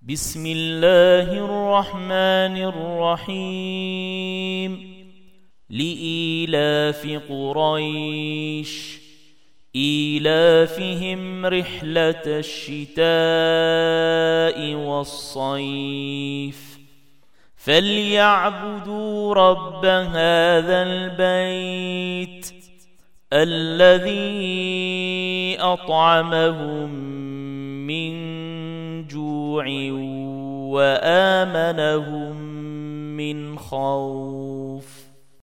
بسم الله الرحمن الرحيم لإيلاف قريش إيلافهم رحلة الشتاء والصيف فليعبدوا رب هذا البيت الذي أطعمهم من جوع وآمنهم من خوف.